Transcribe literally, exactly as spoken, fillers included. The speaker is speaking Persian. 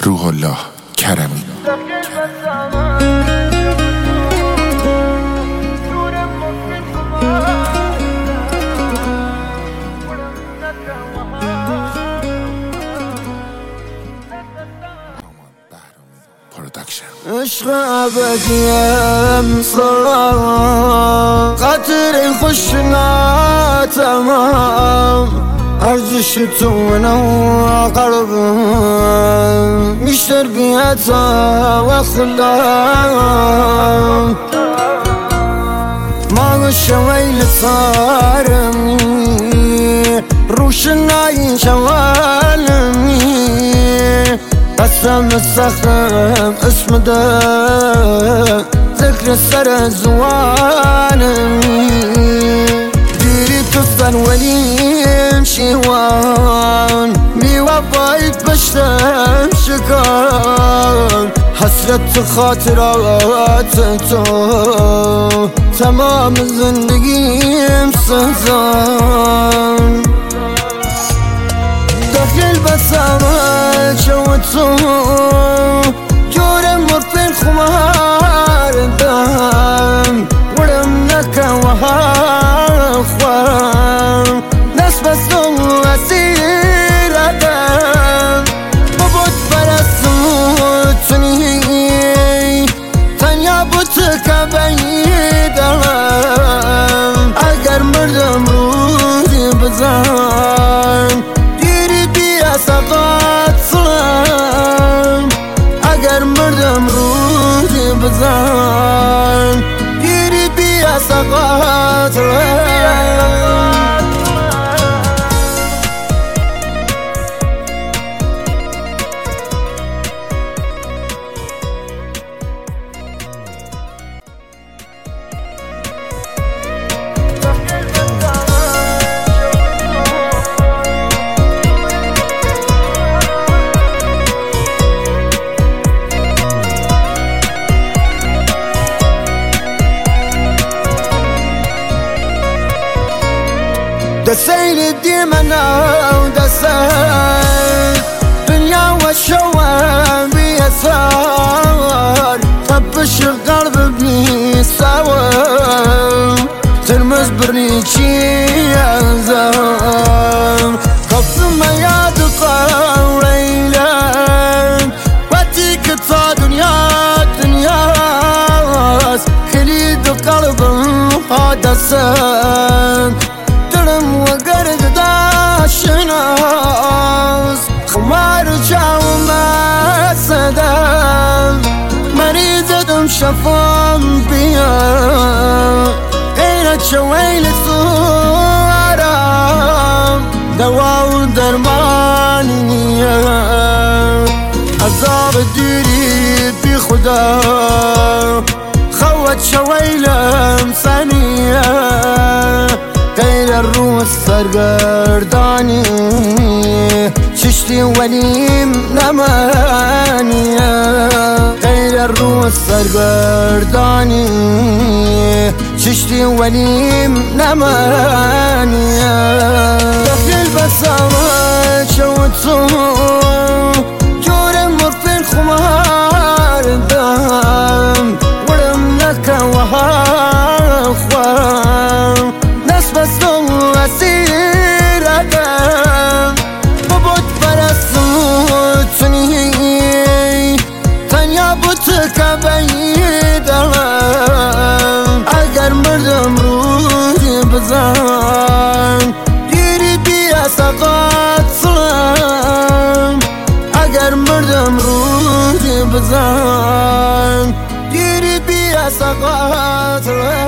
روح الله کرمی. عشق ابدیم صار قطر خوش ناتمام ارزش تو منو قلبم میشتر بیاتا و خلام ما شویل صارمی روشنایی شوالمی قسم الصخرم اسم ده ذكر السر زوانمي ديري تصدر وليم شيوان مي وفايت بشتم شكان حسرت خاطرات تو تمام زندگيم سهزان داخل بسامة شوتو جورم مرفين خمار دام ورم نكا وهاخوان ناس بسو أسير أدام ببوت برسوتني تنيا بوتك بعيد ألام أقر مردم روحي بزان سقط سلام اگر مردم روحی بزن گیری بیا سقط دسيل ديمنا ودسال دنيا والشوام بيسار طبش القلب بيساوم ترمز بريشي يزام قف ما يدقى وليلان واتيك تا دنيا دنيا خليد قلب هذا سان ترم وقرد داشناس خمار جاو ما صدام مريض شفام بيا غيرك شويل الصورة دواء درمانية عذاب الديري بخدا خوت شويلة ثانية غير الروح سرگردانی چشتی ولیم نمانیه غير الروح سرگردانی چشتی ولیم نمانیه داخل بسامة شوتو جورم مرفين خمار دام ورم نكا وهاخوان بسو أسير أدام ببوت برسوتني تنيا بوتك بعيد ألام أقر مردم روحي بزان ديري بيا سقط سلام أقر مردم روحي بزان ديري بيا سقط سلام